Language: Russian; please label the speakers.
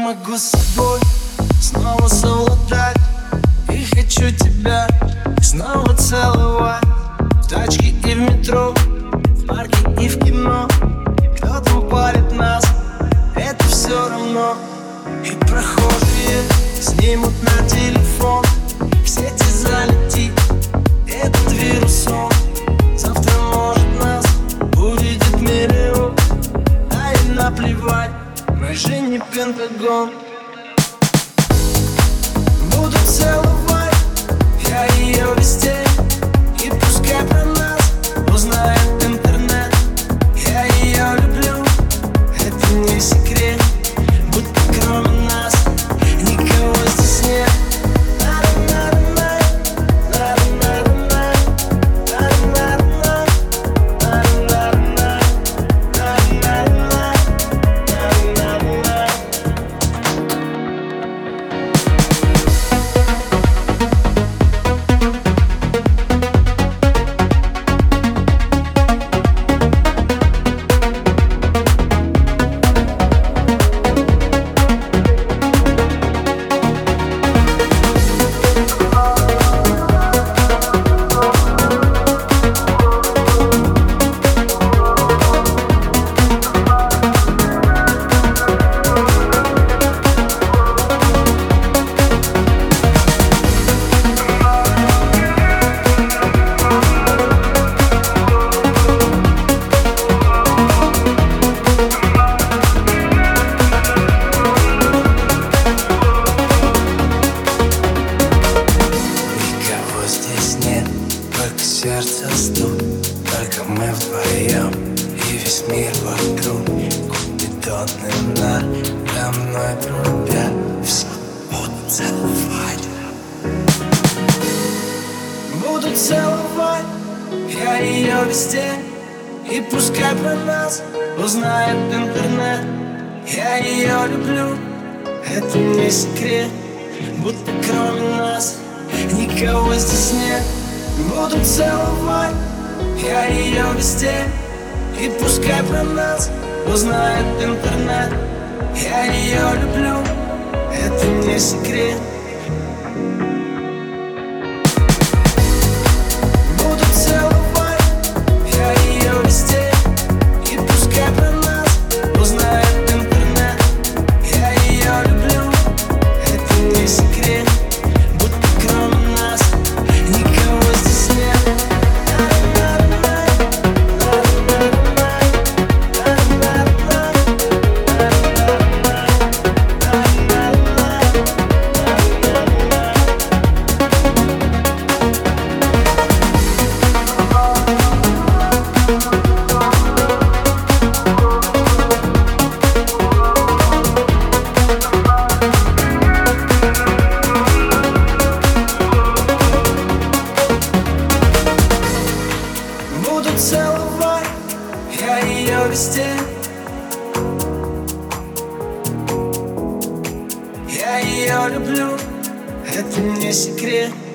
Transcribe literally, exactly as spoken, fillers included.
Speaker 1: могу с собой снова совладать. И хочу тебя снова целовать. В тачке и в метро, в парке и в кино. Кто там палит нас, это все равно. И прохожие снимут на телефон. В сети залетит этот вирус, он завтра может нас увидит миллион. А и наплевать, мы же не Пентагон. Буду целовать я ее везде, и пускай про нас узнает интернет. Я ее люблю, это не секрет, будто кроме нас никого здесь нет. Только сердце стук, только мы вдвоем, и весь мир вокруг. Купидоны надо мной трубят, все буду целовать. Буду целовать я ее везде, и пускай про нас узнает интернет. Я ее люблю, это не секрет, будто кроме нас никого здесь нет. Буду целовать я ее везде, и пускай про нас узнает интернет. Я ее люблю, это не секрет. Буду целовать я ее везде, и пускай про нас узнает интернет. Я ее люблю, это не секрет, будто кроме нас никого здесь нет. Буду целовать я ее везде, я ее люблю, это не секрет.